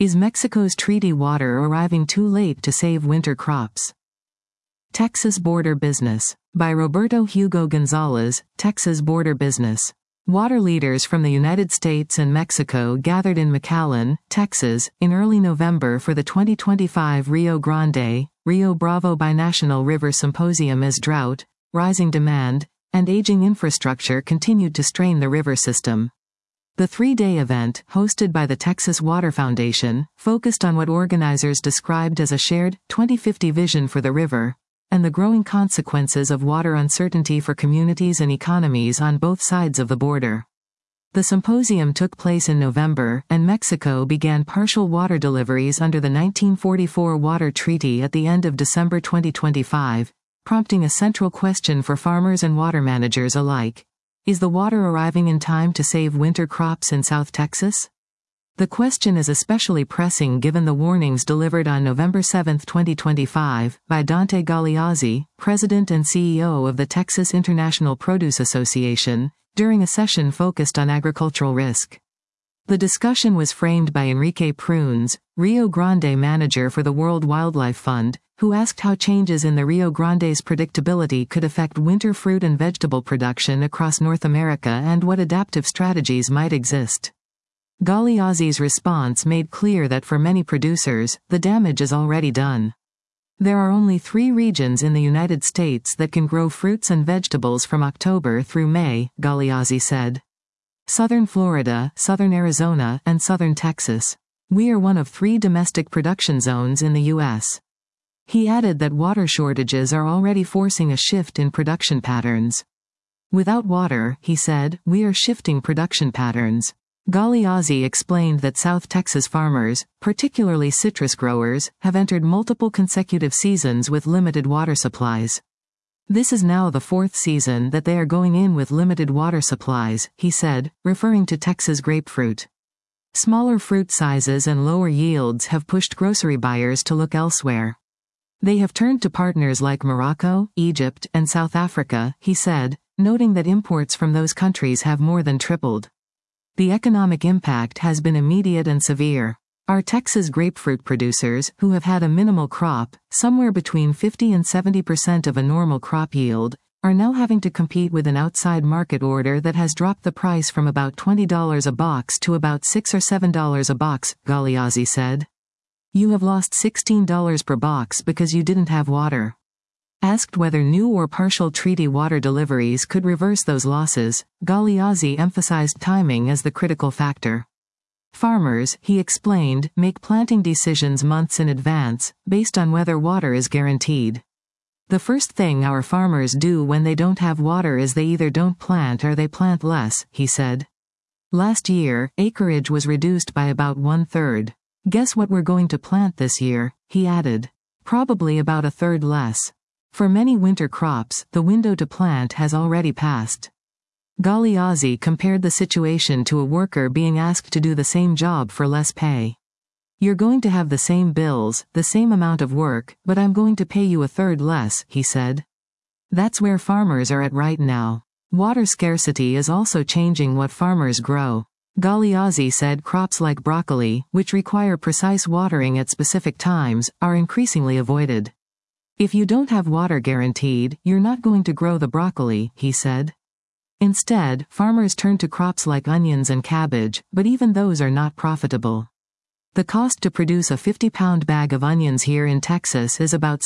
Is Mexico's treaty water arriving too late to save winter crops? Texas Border Business. By Roberto Hugo Gonzalez, Texas Border Business. Water leaders from the United States and Mexico gathered in McAllen, Texas, in early November for the 2025 Rio Grande, Rio Bravo Binational River Symposium as drought, rising demand, and aging infrastructure continued to strain the river system. The three-day event, hosted by the Texas Water Foundation, focused on what organizers described as a shared 2050 vision for the river, and the growing consequences of water uncertainty for communities and economies on both sides of the border. The symposium took place in November, and Mexico began partial water deliveries under the 1944 Water Treaty at the end of December 2025, prompting a central question for farmers and water managers alike. Is the water arriving in time to save winter crops in South Texas? The question is especially pressing given the warnings delivered on November 7, 2025, by Dante Galeazzi, President and CEO of the Texas International Produce Association, during a session focused on agricultural risk. The discussion was framed by Enrique Prunes, Rio Grande manager for the World Wildlife Fund, who asked how changes in the Rio Grande's predictability could affect winter fruit and vegetable production across North America and what adaptive strategies might exist. Galeazzi's response made clear that for many producers, the damage is already done. There are only 3 regions in the United States that can grow fruits and vegetables from October through May, Galeazzi said. Southern Florida, southern Arizona, and southern Texas. We are one of 3 domestic production zones in the U.S. He added that water shortages are already forcing a shift in production patterns. Without water, he said, we are shifting production patterns. Galeazzi explained that South Texas farmers, particularly citrus growers, have entered multiple consecutive seasons with limited water supplies. This is now the 4th season that they are going in with limited water supplies, he said, referring to Texas grapefruit. Smaller fruit sizes and lower yields have pushed grocery buyers to look elsewhere. They have turned to partners like Morocco, Egypt, and South Africa, he said, noting that imports from those countries have more than tripled. The economic impact has been immediate and severe. Our Texas grapefruit producers, who have had a minimal crop, somewhere between 50 and 70% of a normal crop yield, are now having to compete with an outside market order that has dropped the price from about $20 a box to about $6 or $7 a box, Galeazzi said. You have lost $16 per box because you didn't have water. Asked whether new or partial treaty water deliveries could reverse those losses, Galeazzi emphasized timing as the critical factor. Farmers, he explained, make planting decisions months in advance, based on whether water is guaranteed. The first thing our farmers do when they don't have water is they either don't plant or they plant less, he said. Last year, acreage was reduced by about 1/3. Guess what we're going to plant this year, he added. Probably about 1/3 less. For many winter crops, the window to plant has already passed. Galeazzi compared the situation to a worker being asked to do the same job for less pay. You're going to have the same bills, the same amount of work, but I'm going to pay you 1/3 less, he said. That's where farmers are at right now. Water scarcity is also changing what farmers grow. Galeazzi said crops like broccoli, which require precise watering at specific times, are increasingly avoided. If you don't have water guaranteed, you're not going to grow the broccoli, he said. Instead, farmers turn to crops like onions and cabbage, but even those are not profitable. The cost to produce a 50-pound bag of onions here in Texas is about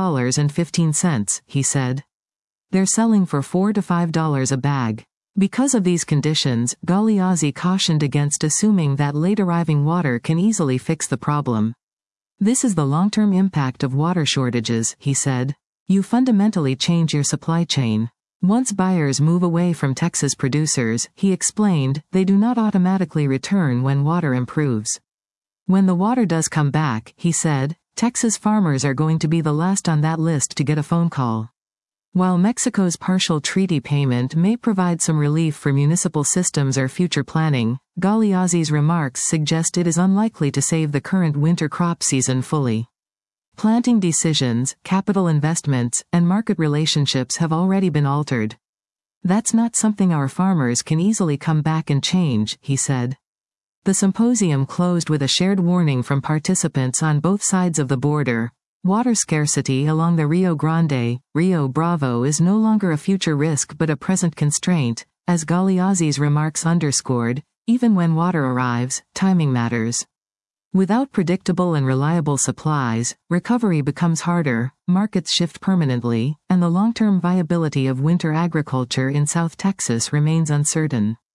$7.15, he said. They're selling for $4 to $5 a bag. Because of these conditions, Galeazzi cautioned against assuming that late-arriving water can easily fix the problem. This is the long-term impact of water shortages, he said. You fundamentally change your supply chain. Once buyers move away from Texas producers, he explained, they do not automatically return when water improves. When the water does come back, he said, Texas farmers are going to be the last on that list to get a phone call. While Mexico's partial treaty payment may provide some relief for municipal systems or future planning, Galeazzi's remarks suggest it is unlikely to save the current winter crop season fully. Planting decisions, capital investments, and market relationships have already been altered. That's not something our farmers can easily come back and change, he said. The symposium closed with a shared warning from participants on both sides of the border. Water scarcity along the Rio Grande, Rio Bravo is no longer a future risk but a present constraint, as Galeazzi's remarks underscored. Even when water arrives, timing matters. Without predictable and reliable supplies, recovery becomes harder, markets shift permanently, and the long-term viability of winter agriculture in South Texas remains uncertain.